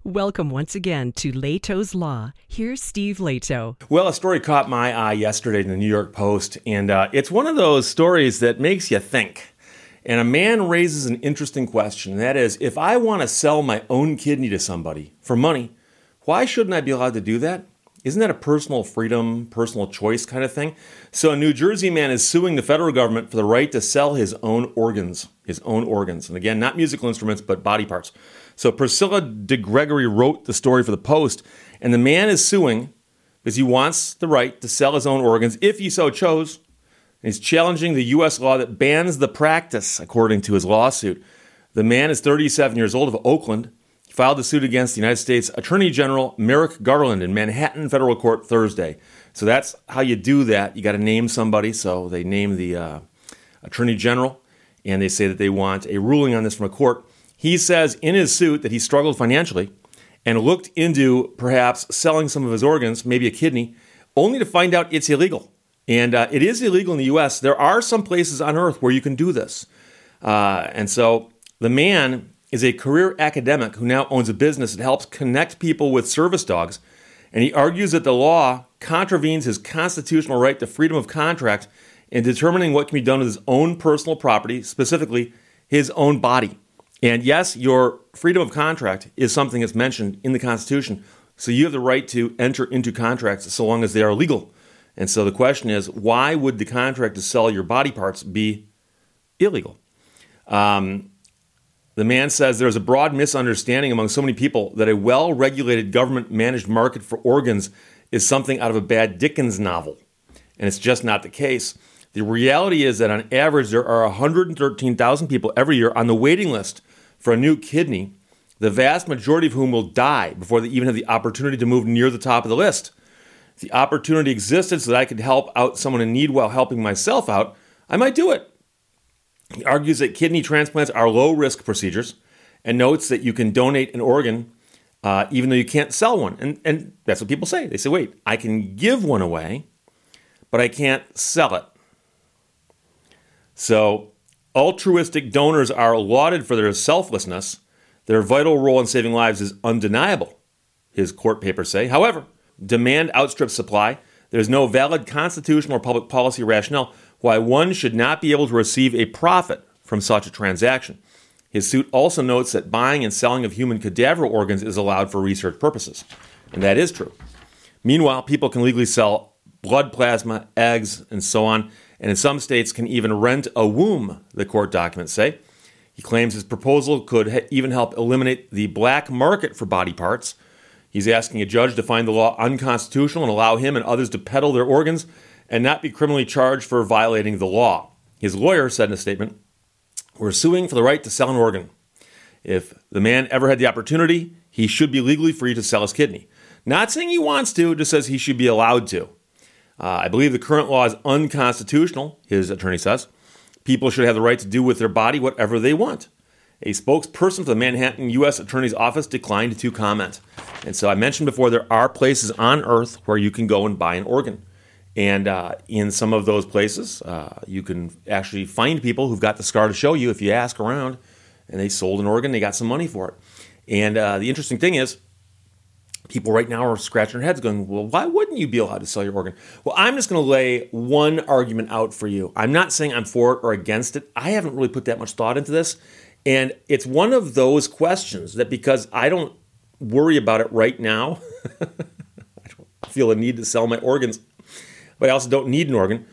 Welcome once again to Leto's Law. Here's Steve Leto. Well, a story caught my eye yesterday in the New York Post, and it's one of those stories that makes you think. And a man raises an interesting question, and that is, if I want to sell my own kidney to somebody for money, why shouldn't I be allowed to do that? Isn't that a personal freedom, personal choice kind of thing? So a New Jersey man is suing the federal government for the right to sell his own organs. And again, not musical instruments, but body parts. So Priscilla DeGregory wrote the story for the Post, and the man is suing because he wants the right to sell his own organs if he so chose. And he's challenging the U.S. law that bans the practice, according to his lawsuit. The man is 37 years old, of Oakland. He filed a suit against the United States Attorney General Merrick Garland in Manhattan Federal Court Thursday. So that's how you do that. You got to name somebody. So they name the Attorney General, and they say that they want a ruling on this from a court. He says in his suit that he struggled financially and looked into perhaps selling some of his organs, maybe a kidney, only to find out it's illegal. And it is illegal in the U.S. There are some places on earth where you can do this. And so the man is a career academic who now owns a business that helps connect people with service dogs. And he argues that the law contravenes his constitutional right to freedom of contract in determining what can be done with his own personal property, specifically his own body. And yes, your freedom of contract is something that's mentioned in the Constitution. So you have the right to enter into contracts so long as they are legal. And so the question is, why would the contract to sell your body parts be illegal? The man says there's a broad misunderstanding among so many people that a well-regulated government-managed market for organs is something out of a bad Dickens novel. And it's just not the case. The reality is that on average, there are 113,000 people every year on the waiting list for a new kidney, the vast majority of whom will die before they even have the opportunity to move near the top of the list. If the opportunity existed so that I could help out someone in need while helping myself out, I might do it. He argues that kidney transplants are low-risk procedures and notes that you can donate an organ even though you can't sell one. And that's what people say. They say, wait, I can give one away, but I can't sell it. So altruistic donors are lauded for their selflessness. Their vital role in saving lives is undeniable, his court papers say. However, demand outstrips supply. There's no valid constitutional or public policy rationale why one should not be able to receive a profit from such a transaction. His suit also notes that buying and selling of human cadaver organs is allowed for research purposes. And that is true. Meanwhile, people can legally sell blood plasma, eggs, and so on, and in some states can even rent a womb, the court documents say. He claims his proposal could even help eliminate the black market for body parts. He's asking a judge to find the law unconstitutional and allow him and others to peddle their organs and not be criminally charged for violating the law. His lawyer said in a statement, "We're suing for the right to sell an organ. If the man ever had the opportunity, he should be legally free to sell his kidney." Not saying he wants to, just says he should be allowed to. I believe the current law is unconstitutional, his attorney says. People should have the right to do with their body whatever they want. A spokesperson for the Manhattan U.S. Attorney's Office declined to comment. And so I mentioned before, there are places on earth where you can go and buy an organ. And in some of those places, you can actually find people who've got the scar to show you if you ask around, and they sold an organ, they got some money for it. And the interesting thing is, people right now are scratching their heads going, well, why wouldn't you be allowed to sell your organ? Well, I'm just going to lay one argument out for you. I'm not saying I'm for it or against it. I haven't really put that much thought into this. And it's one of those questions that because I don't worry about it right now, I don't feel a need to sell my organs, but I also don't need an organ,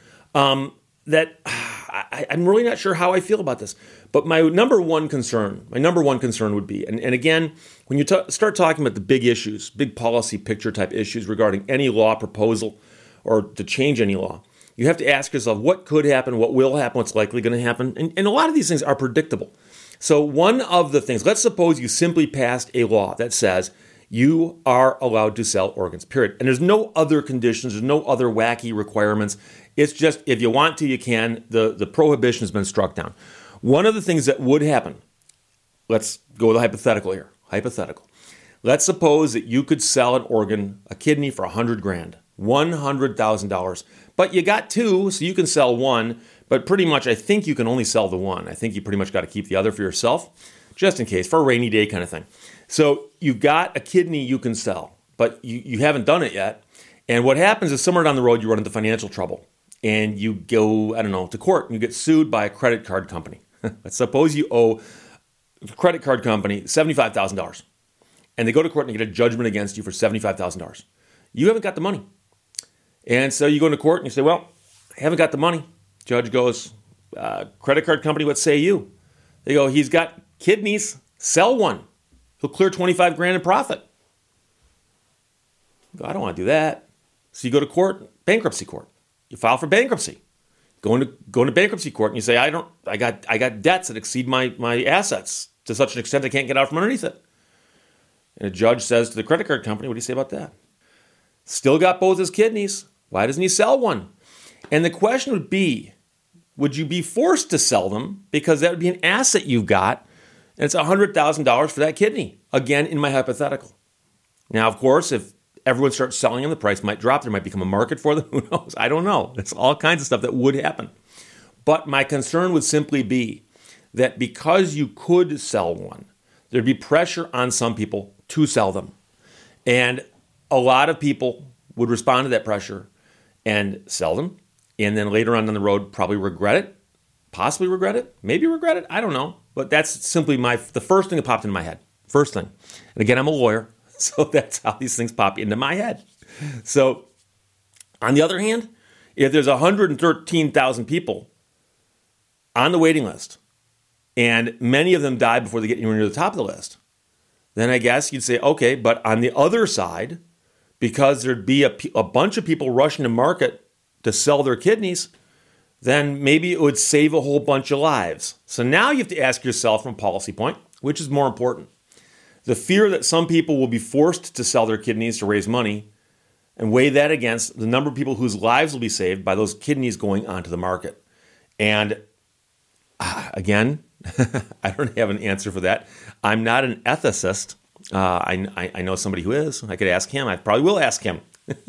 that I'm really not sure how I feel about this. But my number one concern would be, and again, when you start talking about the big issues, big policy picture type issues regarding any law proposal or to change any law, you have to ask yourself what could happen, what will happen, what's likely going to happen. And a lot of these things are predictable. So one of the things, let's suppose you simply passed a law that says you are allowed to sell organs, period. And there's no other conditions, there's no other wacky requirements. It's just if you want to, you can. The prohibition has been struck down. One of the things that would happen, let's go with a hypothetical here. Hypothetical. Let's suppose that you could sell an organ, a kidney, for $100,000, $100,000. But you got two, so you can sell one. But pretty much, I think you can only sell the one. I think you pretty much got to keep the other for yourself, just in case, for a rainy day kind of thing. So you've got a kidney you can sell, but you haven't done it yet. And what happens is somewhere down the road, you run into financial trouble and you go, to court and you get sued by a credit card company. Let's suppose you owe the credit card company $75,000 and they go to court and they get a judgment against you for $75,000. You haven't got the money. And so you go into court and you say, well, I haven't got the money. Judge goes, credit card company, what say you? They go, he's got kidneys, sell one. He'll clear $25,000 in profit. You go, I don't want to do that. So you go to court, bankruptcy court. You file for bankruptcy. Go into bankruptcy court and you say, I got debts that exceed my assets to such an extent I can't get out from underneath it. And a judge says to the credit card company, what do you say about that? Still got both his kidneys. Why doesn't he sell one? And the question would be, would you be forced to sell them? Because that would be an asset you've got, and it's $100,000 for that kidney. Again, in my hypothetical. Now, of course, if everyone starts selling them, the price might drop. There might become a market for them. Who knows? I don't know. There's all kinds of stuff that would happen. But my concern would simply be that because you could sell one, there'd be pressure on some people to sell them. And a lot of people would respond to that pressure and sell them. And then later on down the road, probably regret it, possibly regret it, maybe regret it. I don't know. But that's simply the first thing that popped into my head. First thing. And again, I'm a lawyer, so that's how these things pop into my head. So on the other hand, if there's 113,000 people on the waiting list and many of them die before they get anywhere near the top of the list, then I guess you'd say, okay, but on the other side, because there'd be a bunch of people rushing to market to sell their kidneys, then maybe it would save a whole bunch of lives. So now you have to ask yourself from a policy point, which is more important? The fear that some people will be forced to sell their kidneys to raise money, and weigh that against the number of people whose lives will be saved by those kidneys going onto the market. And again, I don't have an answer for that. I'm not an ethicist. I know somebody who is. I could ask him. I probably will ask him.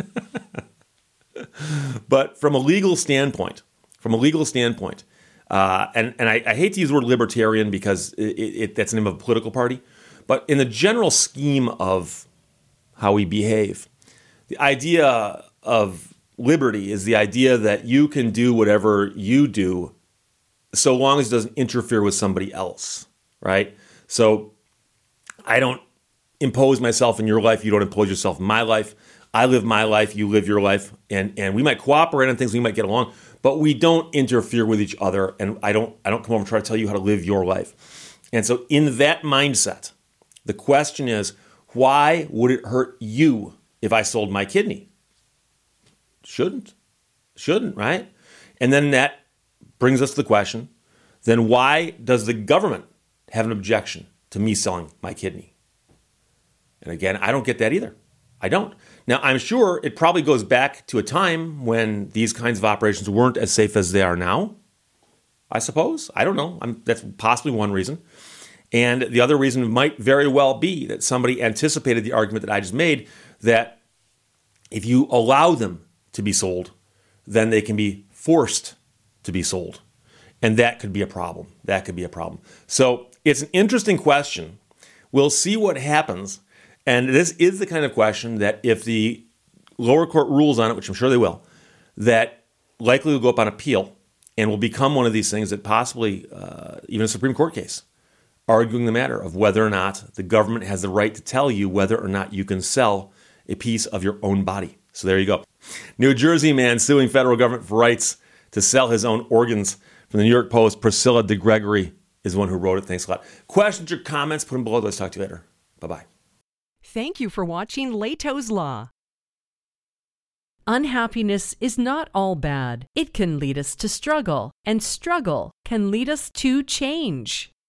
But from a legal standpoint, and I hate to use the word libertarian because that's the name of a political party, but in the general scheme of how we behave, the idea of liberty is the idea that you can do whatever you do so long as it doesn't interfere with somebody else, right? So I don't impose myself in your life. You don't impose yourself in my life. I live my life. You live your life. And we might cooperate on things. We might get along, but we don't interfere with each other. And I don't come over and try to tell you how to live your life. And so in that mindset, the question is, why would it hurt you if I sold my kidney? Shouldn't, right? And then that brings us to the question, then why does the government have an objection to me selling my kidney? And again, I don't get that either. I don't. Now, I'm sure it probably goes back to a time when these kinds of operations weren't as safe as they are now, I suppose. I don't know. That's possibly one reason. And the other reason might very well be that somebody anticipated the argument that I just made, that if you allow them to be sold, then they can be forced to be sold. And that could be a problem. So it's an interesting question. We'll see what happens. And this is the kind of question that if the lower court rules on it, which I'm sure they will, that likely will go up on appeal and will become one of these things that possibly, even a Supreme Court case, arguing the matter of whether or not the government has the right to tell you whether or not you can sell a piece of your own body. So there you go. New Jersey man suing federal government for rights to sell his own organs. From the New York Post, Priscilla DeGregory is the one who wrote it. Thanks a lot. Questions or comments, put them below. Let's talk to you later. Bye-bye. Thank you for watching Leto's Law. Unhappiness is not all bad. It can lead us to struggle, and struggle can lead us to change.